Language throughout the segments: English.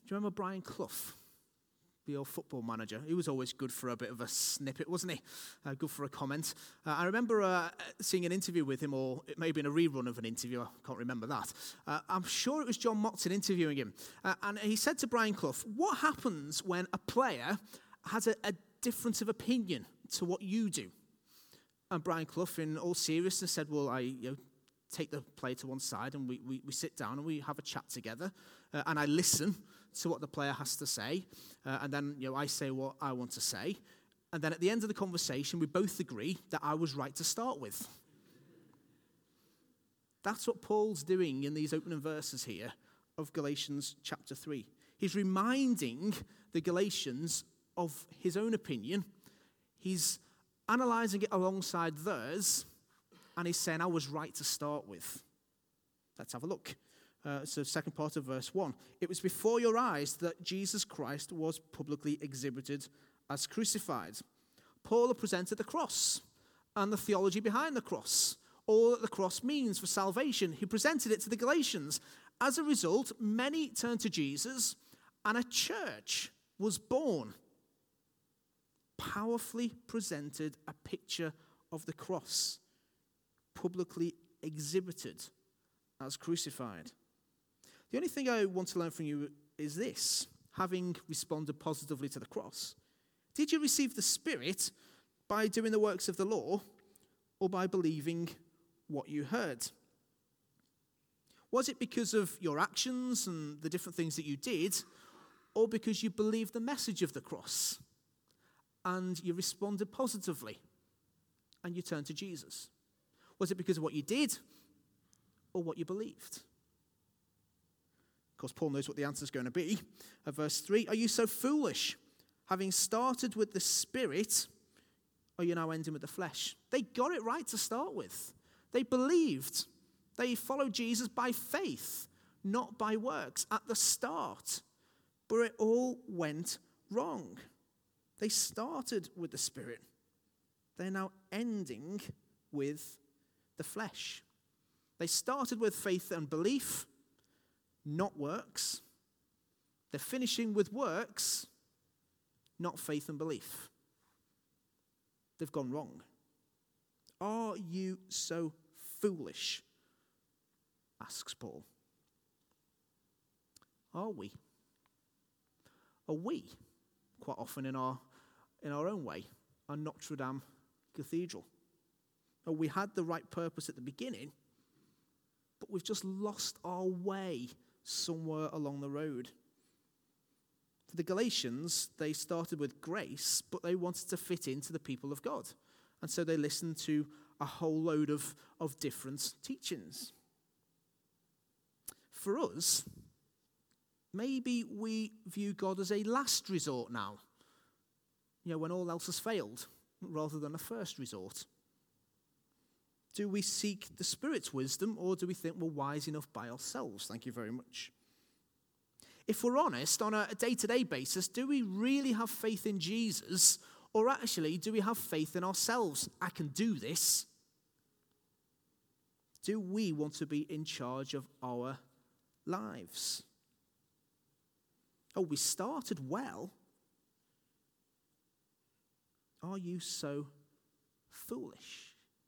you remember Brian Clough, the old football manager? He was always good for a bit of a snippet, wasn't he? Good for a comment. I remember seeing an interview with him, or it may have been a rerun of an interview. I can't remember that. I'm sure it was John Motson interviewing him. And he said to Brian Clough, what happens when a player has a difference of opinion to what you do? And Brian Clough, in all seriousness, said, well, I take the player to one side and we sit down and we have a chat together. And I listen to what the player has to say. And then I say what I want to say. And then at the end of the conversation, we both agree that I was right to start with. That's what Paul's doing in these opening verses here of Galatians chapter 3. He's reminding the Galatians of his own opinion. He's analysing it alongside theirs, and he's saying, I was right to start with. Let's have a look. So second part of verse 1. It was before your eyes that Jesus Christ was publicly exhibited as crucified. Paul presented the cross and the theology behind the cross, all that the cross means for salvation. He presented it to the Galatians. As a result, many turned to Jesus, and a church was born. Powerfully presented a picture of the cross, publicly exhibited as crucified. The only thing I want to learn from you is this: having responded positively to the cross, did you receive the Spirit by doing the works of the law or by believing what you heard? Was it because of your actions and the different things that you did, or because you believed the message of the cross and you responded positively and you turned to Jesus? Was it because of what you did or what you believed? Of course, Paul knows what the answer is going to be. Verse 3, are you so foolish? Having started with the Spirit, are you now ending with the flesh? They got it right to start with. They believed. They followed Jesus by faith, not by works at the start. But it all went wrong. They started with the Spirit. They're now ending with the flesh. They started with faith and belief, not works. They're finishing with works, not faith and belief. They've gone wrong. Are you so foolish? Asks Paul. Are we? Are we, quite often in our own way, a Notre Dame Cathedral? Or we had the right purpose at the beginning, but we've just lost our way somewhere along the road. For the Galatians, they started with grace, but they wanted to fit into the people of God. And so they listened to a whole load of different teachings. For us, maybe we view God as a last resort now, when all else has failed, rather than a first resort. Do we seek the Spirit's wisdom, or do we think we're wise enough by ourselves? Thank you very much. If we're honest, on a day-to-day basis, do we really have faith in Jesus, or actually do we have faith in ourselves? I can do this. Do we want to be in charge of our lives? Oh, we started well. Are you so foolish?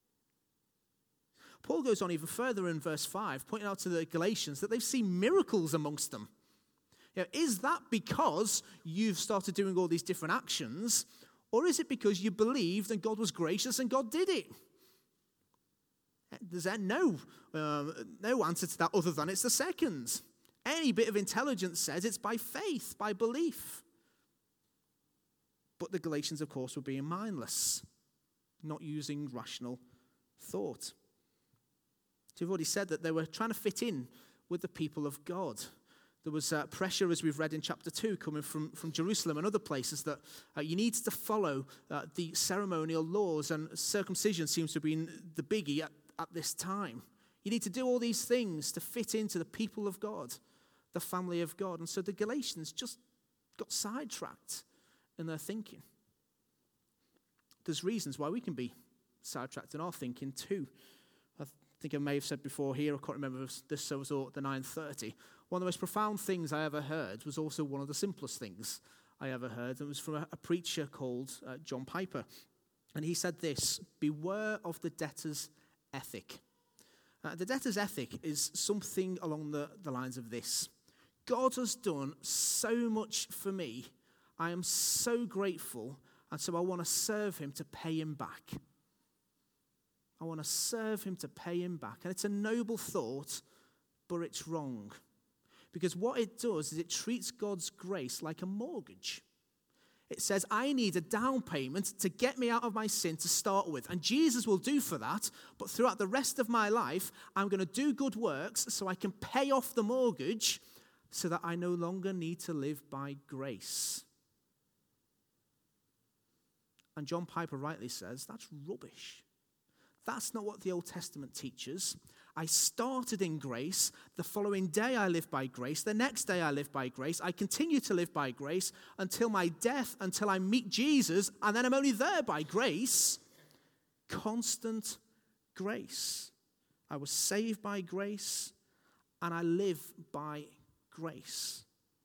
Paul goes on even further in verse 5, pointing out to the Galatians that they've seen miracles amongst them. Is that because you've started doing all these different actions, or is it because you believed and God was gracious and God did it? There's no answer to that other than it's the second. Any bit of intelligence says it's by faith, by belief. But the Galatians, of course, were being mindless, not using rational thought. So we've already said that they were trying to fit in with the people of God. There was pressure, as we've read in chapter 2, coming from Jerusalem and other places, that you need to follow the ceremonial laws, and circumcision seems to have been the biggie at this time. You need to do all these things to fit into the people of God, the family of God. And so the Galatians just got sidetracked in their thinking. There's reasons why we can be sidetracked in our thinking too. I think I may have said before here, I can't remember if this was at the 9:30. One of the most profound things I ever heard was also one of the simplest things I ever heard. It was from a preacher called John Piper. And he said this: beware of the debtor's ethic. The debtor's ethic is something along the lines of this. God has done so much for me. I am so grateful, and so I want to serve him to pay him back. I want to serve him to pay him back. And it's a noble thought, but it's wrong. Because what it does is it treats God's grace like a mortgage. It says, I need a down payment to get me out of my sin to start with. And Jesus will do for that, but throughout the rest of my life, I'm going to do good works so I can pay off the mortgage so that I no longer need to live by grace. And John Piper rightly says, that's rubbish. That's not what the Old Testament teaches. I started in grace. The following day I live by grace. The next day I live by grace. I continue to live by grace until my death, until I meet Jesus, and then I'm only there by grace. Constant grace. I was saved by grace, and I live by grace.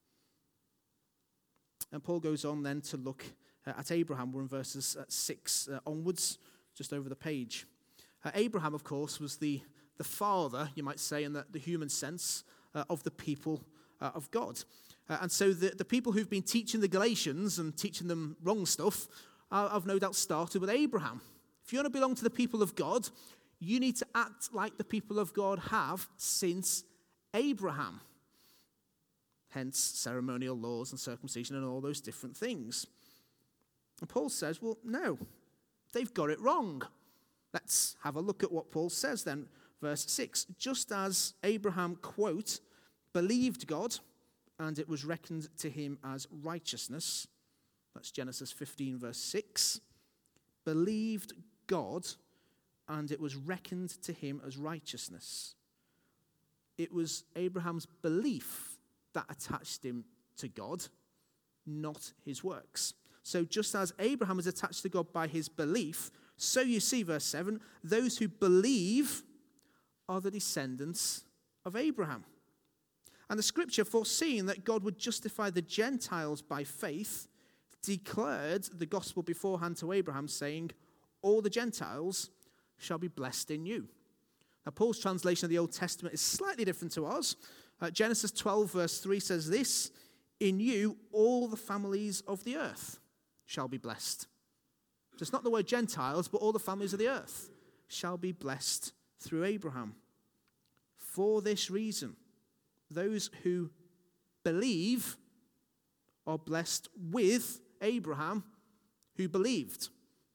And Paul goes on then to look at Abraham. We're in verses 6 onwards, just over the page. Abraham, of course, was the father, you might say, in the human sense, of the people of God. And so the people who've been teaching the Galatians and teaching them wrong stuff have no doubt started with Abraham. If you want to belong to the people of God, you need to act like the people of God have since Abraham. Hence ceremonial laws and circumcision and all those different things. And Paul says, well, no, they've got it wrong. Let's have a look at what Paul says then. Verse 6, just as Abraham, quote, believed God, and it was reckoned to him as righteousness. That's Genesis 15, verse 6. Believed God, and it was reckoned to him as righteousness. It was Abraham's belief that attached him to God, not his works. So just as Abraham is attached to God by his belief, so you see, verse 7, those who believe are the descendants of Abraham. And the scripture, foreseeing that God would justify the Gentiles by faith, declared the gospel beforehand to Abraham, saying, all the Gentiles shall be blessed in you. Now, Paul's translation of the Old Testament is slightly different to ours. Genesis 12, verse 3 says this, in you all the families of the earth shall be blessed. So it's not the word Gentiles, but all the families of the earth shall be blessed through Abraham. For this reason, those who believe are blessed with Abraham who believed.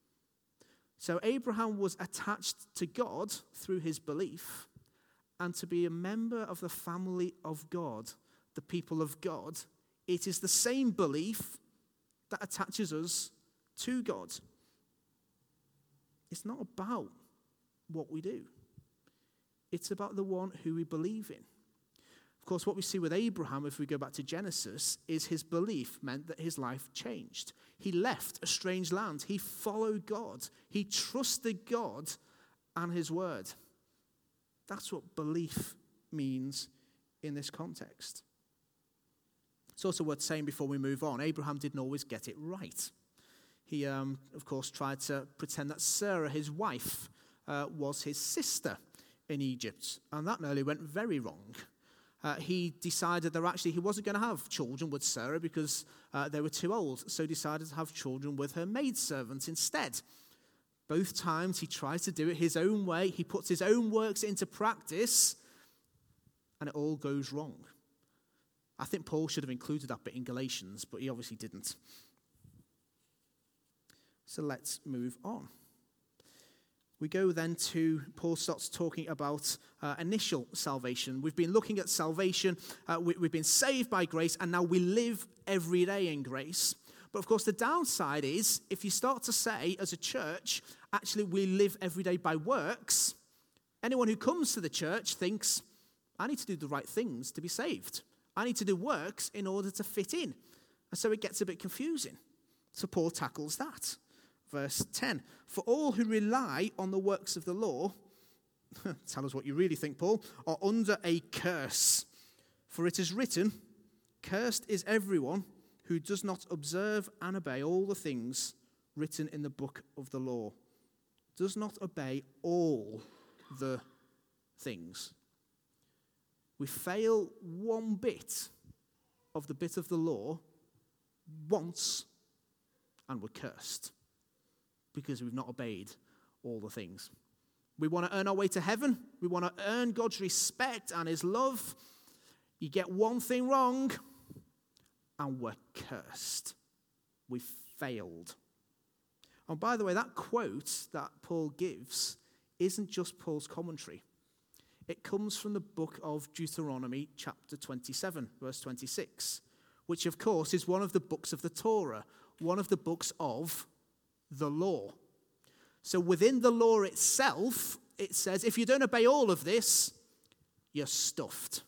So Abraham was attached to God through his belief, and to be a member of the family of God, the people of God, it is the same belief that attaches us to God. It's not about what we do. It's about the one who we believe in. Of course, what we see with Abraham, if we go back to Genesis, is his belief meant that his life changed. He left a strange land. He followed God. He trusted God and his word. That's what belief means in this context. It's also worth saying before we move on, Abraham didn't always get it right. He, of course, tried to pretend that Sarah, his wife, was his sister in Egypt, and that nearly went very wrong. He decided that he wasn't going to have children with Sarah because they were too old, so decided to have children with her maidservant instead. Both times he tries to do it his own way. He puts his own works into practice, and it all goes wrong. I think Paul should have included that bit in Galatians, but he obviously didn't. So let's move on. We go then to, Paul starts talking about initial salvation. We've been looking at salvation. We've been saved by grace, and now we live every day in grace. But of course, the downside is, if you start to say, as a church, actually we live every day by works, anyone who comes to the church thinks, I need to do the right things to be saved. I need to do works in order to fit in. And so it gets a bit confusing. So Paul tackles that. Verse 10, for all who rely on the works of the law tell us what you really think, Paul, are under a curse. For it is written, cursed is everyone who does not observe and obey all the things written in the book of the law. Does not obey all the things. We fail one bit of the law once and we're cursed because we've not obeyed all the things. We want to earn our way to heaven. We want to earn God's respect and his love. You get one thing wrong and we're cursed. We've failed. And by the way, that quote that Paul gives isn't just Paul's commentary. It comes from the book of Deuteronomy, chapter 27, verse 26, which, of course, is one of the books of the Torah, one of the books of the law. So within the law itself, it says, if you don't obey all of this, you're stuffed.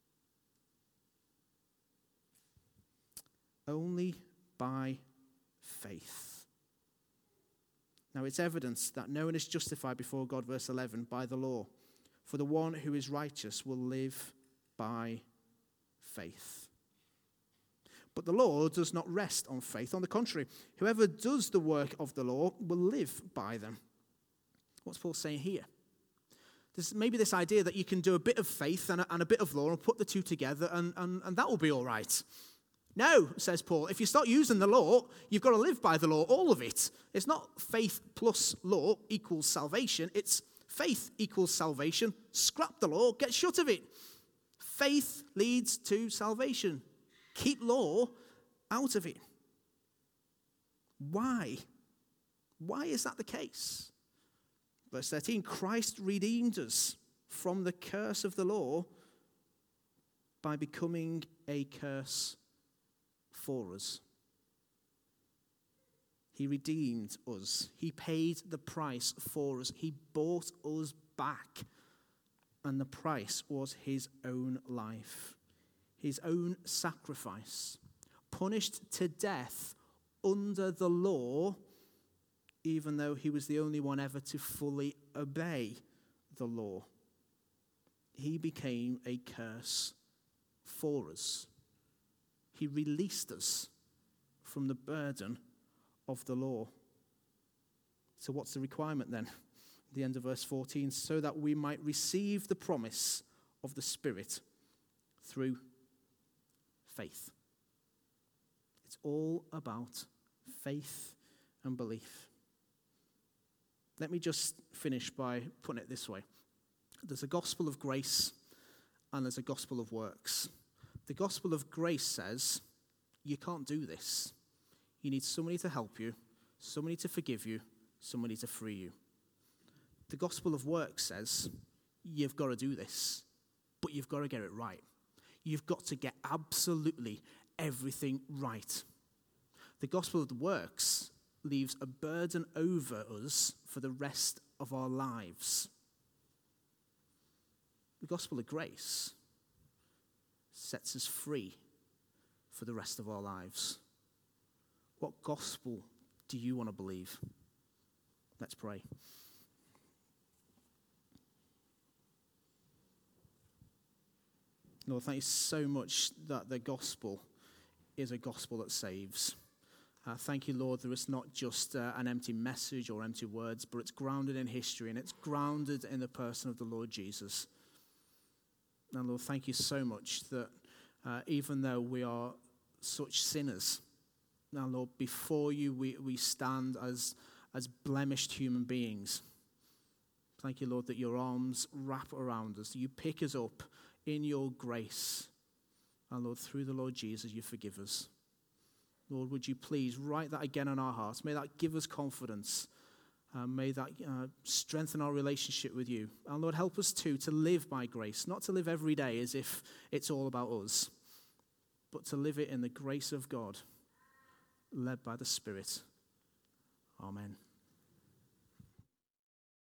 Only by faith. Now, it's evidence that no one is justified before God, verse 11, by the law. For the one who is righteous will live by faith. But the law does not rest on faith. On the contrary, whoever does the work of the law will live by them. What's Paul saying here? There's maybe this idea that you can do a bit of faith and a bit of law and put the two together and that will be all right. No, says Paul, if you start using the law, you've got to live by the law, all of it. It's not faith plus law equals salvation. It's faith equals salvation. Scrap the law, get shut of it. Faith leads to salvation. Keep law out of it. Why? Why is that the case? Verse 13, Christ redeemed us from the curse of the law by becoming a curse for us. He redeemed us. He paid the price for us. He bought us back. And the price was his own life, his own sacrifice, punished to death under the law, even though he was the only one ever to fully obey the law. He became a curse for us. He released us from the burden of the law. So what's the requirement then? The end of verse 14, so that we might receive the promise of the Spirit through faith. It's all about faith and belief. Let me just finish by putting it this way. There's a gospel of grace and there's a gospel of works. The gospel of grace says, you can't do this. You need somebody to help you, somebody to forgive you, somebody to free you. The gospel of works says, you've got to do this, but you've got to get it right. You've got to get absolutely everything right. The gospel of the works leaves a burden over us for the rest of our lives. The gospel of grace sets us free for the rest of our lives. What gospel do you want to believe? Let's pray. Lord, thank you so much that the gospel is a gospel that saves. Thank you, Lord, that it's not just an empty message or empty words, but it's grounded in history and it's grounded in the person of the Lord Jesus. And Lord, thank you so much that even though we are such sinners, now Lord, before you we stand as blemished human beings. Thank you, Lord, that your arms wrap around us, that you pick us up in your grace. And Lord, through the Lord Jesus, you forgive us. Lord, would you please write that again on our hearts? May that give us confidence. May that strengthen our relationship with you. And Lord, help us too to live by grace, not to live every day as if it's all about us, but to live it in the grace of God, led by the Spirit. Amen.